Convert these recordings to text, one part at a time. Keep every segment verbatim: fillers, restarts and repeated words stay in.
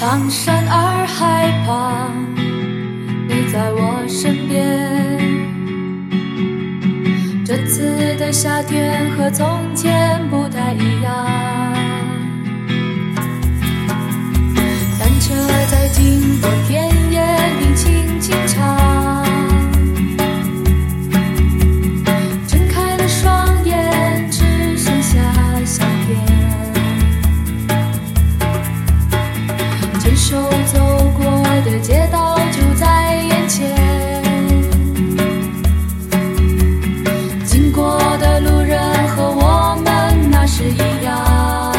苍山洱海旁，你在我身边。这次的夏天和从前不太一样，单车在经过田野里轻轻唱，睁开了双眼，只剩下相片。牵手走过的街道就在眼前，经过的路人和我们那时一样，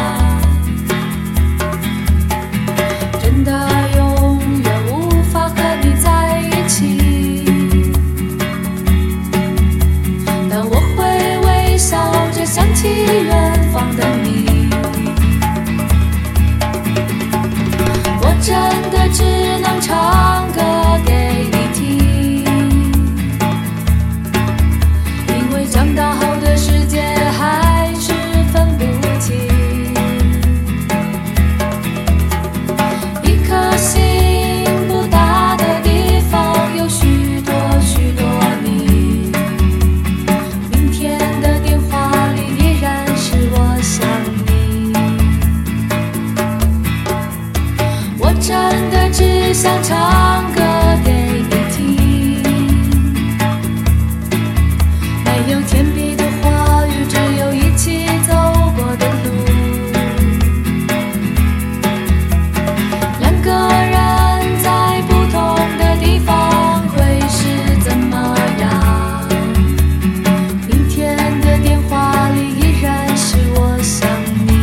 真的永远无法和你在一起，但我会微笑着想起远方的你。我真的只能唱歌给你听，因为长大后的世界还是分不清。一颗心不大的地方有许多许多你，明天的电话里依然是我想你。我真的只想唱歌给你听，没有甜蜜的话语，只有一起走过的路。两个人在不同的地方会是怎么样？明天的电话里依然是我想你。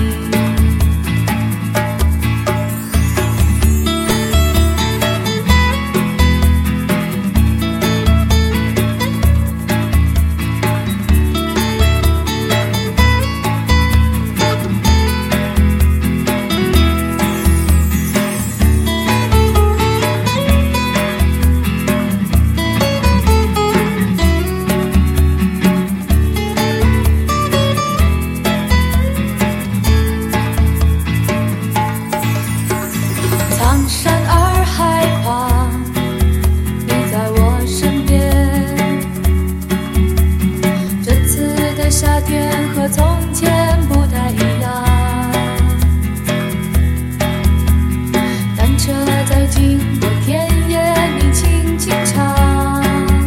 苍山洱海旁，你在我身边。这次的夏天和从前不太一样，单车在经过田野里轻轻唱，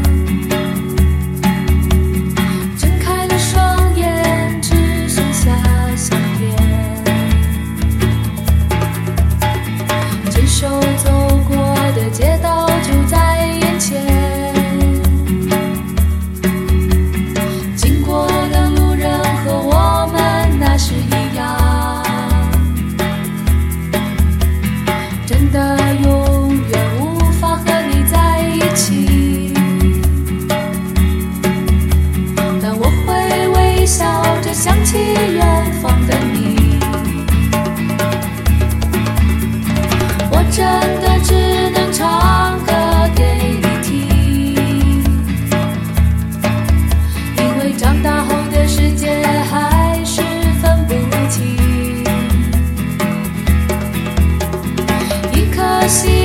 睁开了双眼，只剩下相片。牵手走过的街道就在眼前，经过的路人和我们那时一样，真的永远无法和你在一起，但我会微笑着想起远方的你。我真的只能唱歌给你听，因为长大后的世界还是分不清。一颗心